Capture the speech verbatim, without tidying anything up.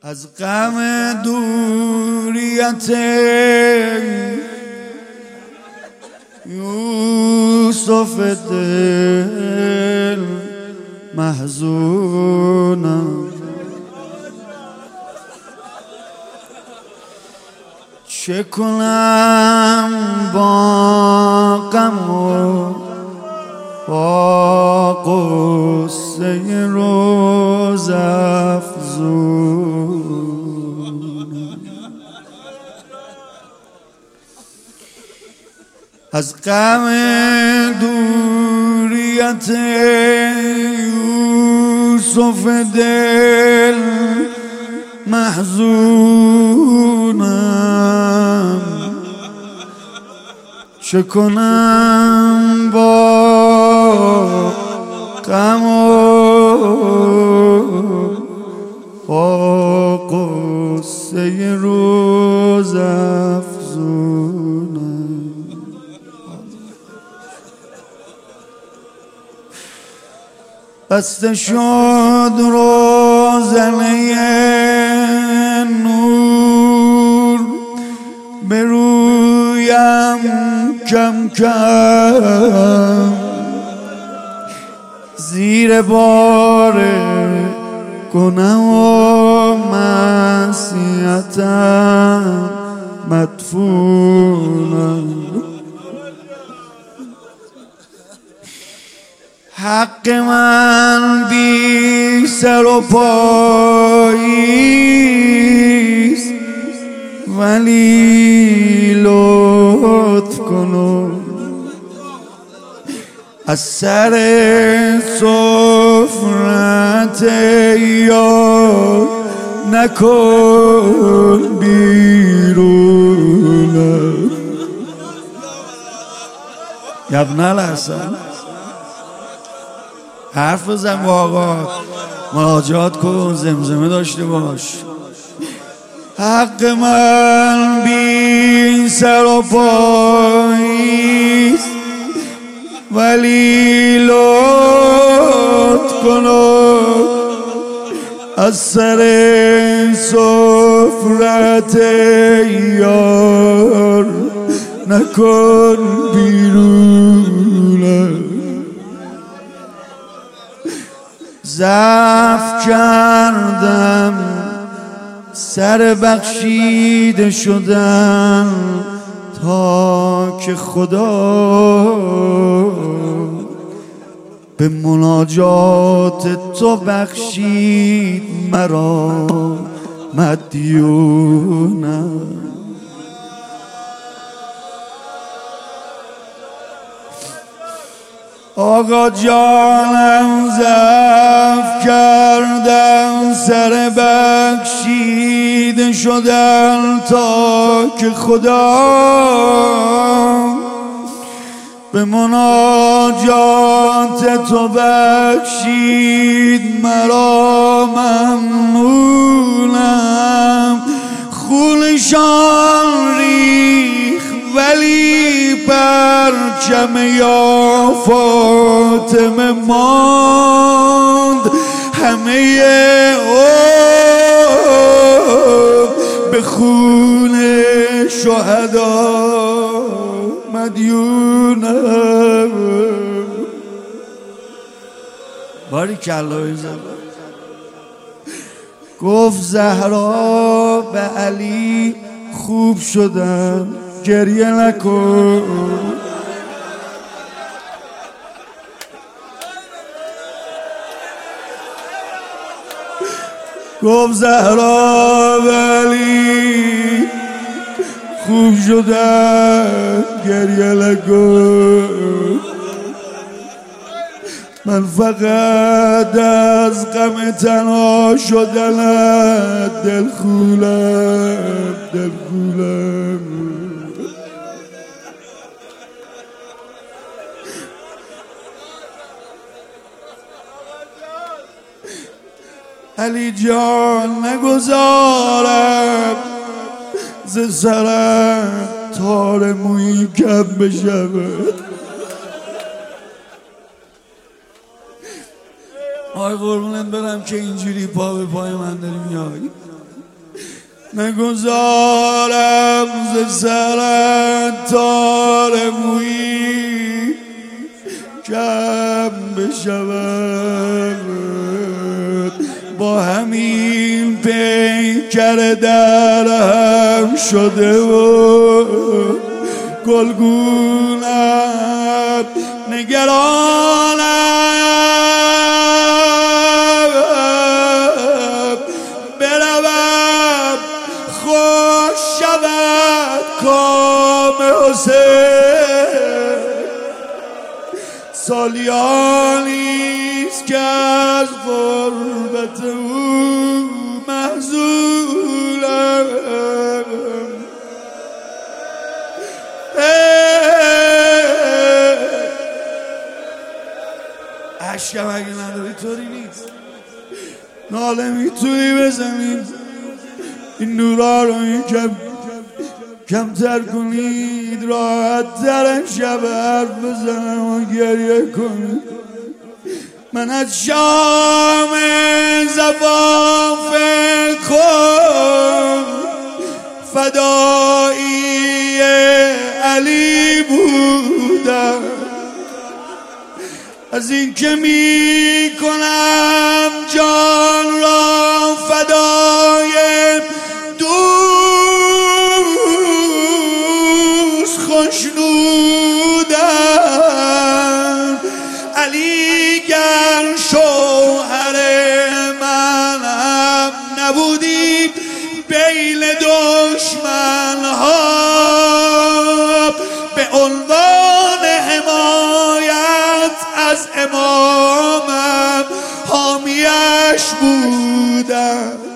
از غم دوریت یوسف دل محزونم، چه کنم با غم و با غصه روز افزون، از غم دوریت یوسف دل محزونم، چه کنم با غم و با غصه روز افزونم. بسته شد روزنه نور به رویم کم کم، زیر بار گناه و معصیتم مدفونم، حق من بی سر و پاییست، ولی لطف کن از سر سفرت یار نکن بیرونم. ابن الحسن حرف بزن با آقا، مراجعات کن، زمزمه داشته باش. حق من بی سر و پاییست، ولی لطف کن از سر سفرت یار نکن بیرونم. ضعف کردم سر بخشیده شدن تا که خدا به مناجات تو بخشید مرا مدیونم. آقا جانم ضعف کردم سر بخشیده شدن تا که خدا به مناجات تو بخشید مرا ممنونم. خونشان ریخ ولی پرچم یا فاطمه ماند، همه او به خون شهدا مدیونم. باری کلا بزن. گفت زهرا به علی خوب شدم گریه نکن. گفت زهرا به علی خوب شدم گریه نکن. من فقط از غم تنها شدنت دل خولم دل خولم. علی جان نگذارم ز سرم تار مویی کم بشود. آی قربونت برم که اینجوری پا به پای من داری میای. نگذارم ز سرت تار مویی کم بشود. با همین پیکر در هم شده و گلگونم نگرانم بروم خوش شود کام حسین. سالیانیست که از غربت او محزونم. عشقم اگه نداری طوری نیست، ناله میتونی بزنی این نورا رو این کم کمتر کنید، راحت ترم شب حرف بزنم و گریه کنید. من از شام زفاف خود فدایی علی بودم، از این که می کنم جان را فدای دوست خوشنودم. علی گر شوهر منم نبودی بیل دشمن ها، به عنوان حمایت از امامم حامیش بودم.